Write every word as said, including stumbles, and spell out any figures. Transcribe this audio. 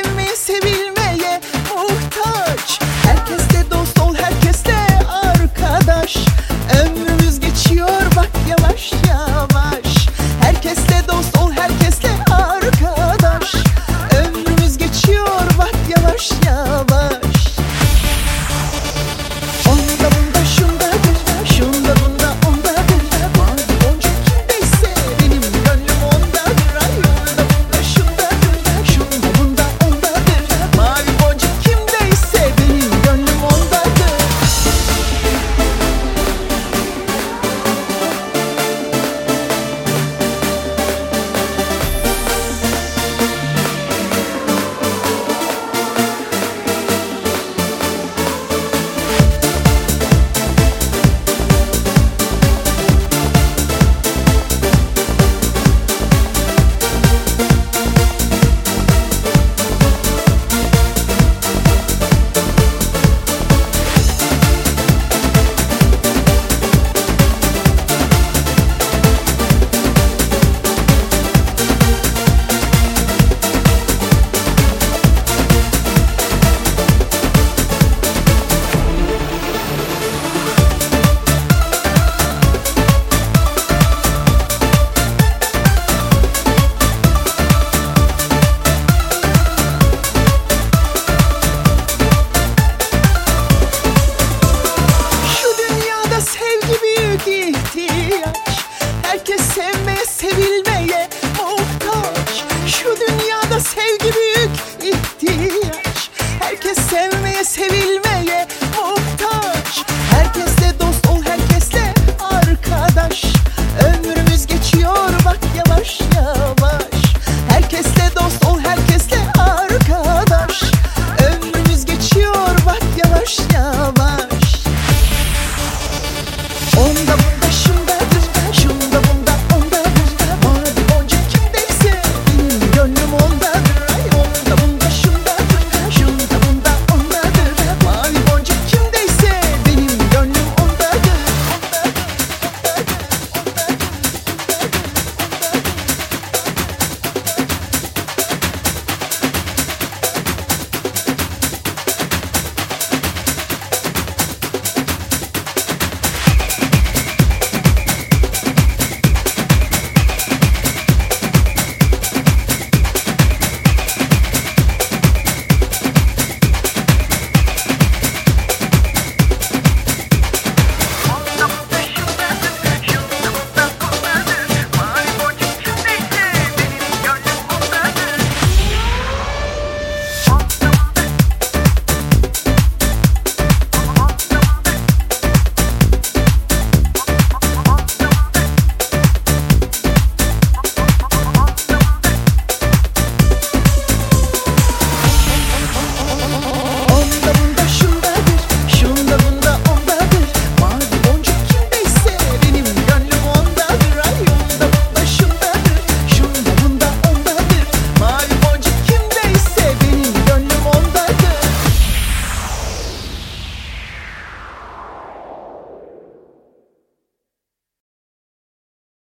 sevmeye, sevilmeye muhtaç. Herkesle dost ol, herkesle arkadaş. Ömrümüz geçiyor bak yavaş yavaş. Herkesle dost ol, herkesle arkadaş. Ömrümüz geçiyor bak yavaş yavaş. Onda bunda şundadır, şunda bunda ondadır. Mavi boncuk kimdeyse benim gönlüm ondadır. Ay onda bunda şundadır, şunda bunda ondadır. Mavi boncuk kimdeyse benim gönlüm ondadır. Sevgi büyük ihtiyaç. Herkes sevmeye, sevilmeye muhtaç. Şu dünyada sevgi büyük ihtiyaç. Herkes sevmeye, sevilmeye